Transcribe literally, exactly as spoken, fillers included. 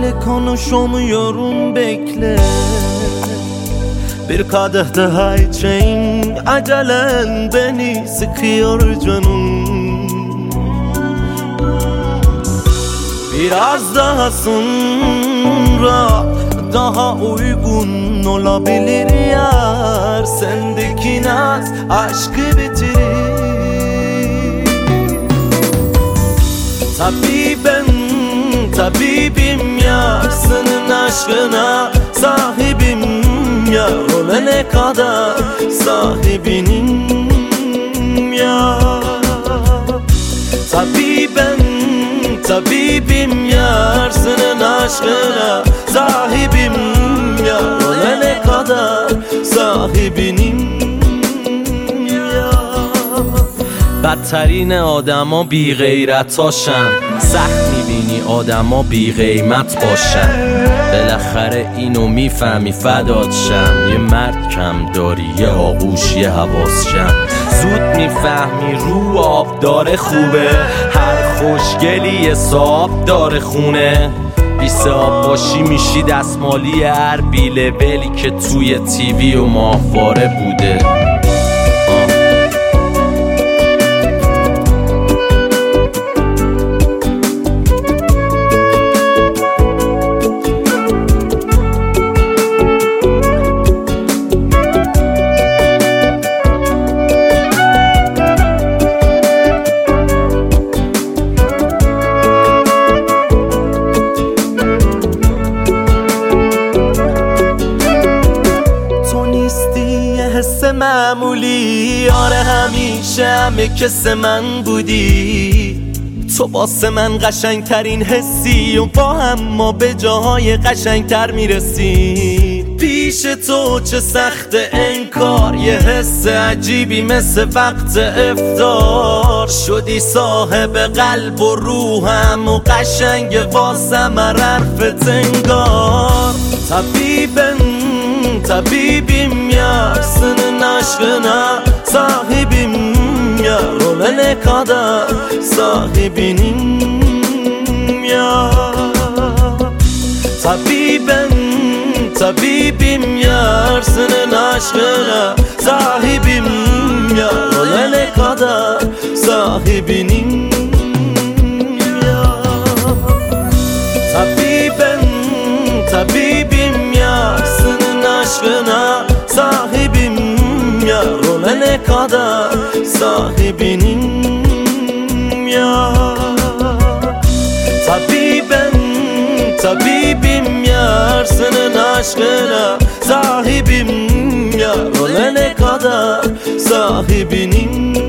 konuşamıyorum, bekle. Bir kadeh daha içeyim, acelen beni sıkıyor canım. Biraz daha sonra daha uygun olabilir yar. Sendeki naz aşkı bitirir. Tabibim, tabibim yar, senin aşkına sahibim yar. Ölene kadar sahibinim yar. Tabibim, tabibim yar, senin aşkına sahibim yar. Ölene kadar sahibinim yar. بدترین آدما بی غیرتاشن، سخت میبینی آدما بی قیمت باشن. بالاخره اینو میفهمی فدات شم. یه مرد کم داری، یه آغوش، یه حواس شم. زود میفهمی رو آب داره خوبه، هر خوشگلی یه صاحب داره خونه. بیست آب باشی میشی دستمالی هر بیله ولی که توی تیوی و ماهواره بوده. حس معمولی، آره همیشه همه کس من بودی. تو واسه من قشنگ ترین حسی و با هم ما به جاهای قشنگ تر میرسی. پیش تو چه سخت انکار، یه حس عجیبی مثل وقت افطار. شدی صاحب قلب و روحم و قشنگ واسم حرفت انگار. طبیبم tabibim yar, senin aşkına sahibim yar. Ölene kadar sahibinim yar. Tabibim, tabibim yar, senin aşkına sahibim yar. Ölene kadar sahibinim yar. Tabibim, tabibim yar, aşkına sahibim yar. Ölene kadar sahibinim yar. Tabibim, tabibim yar, senin aşkına sahibim yar. Ölene kadar sahibinim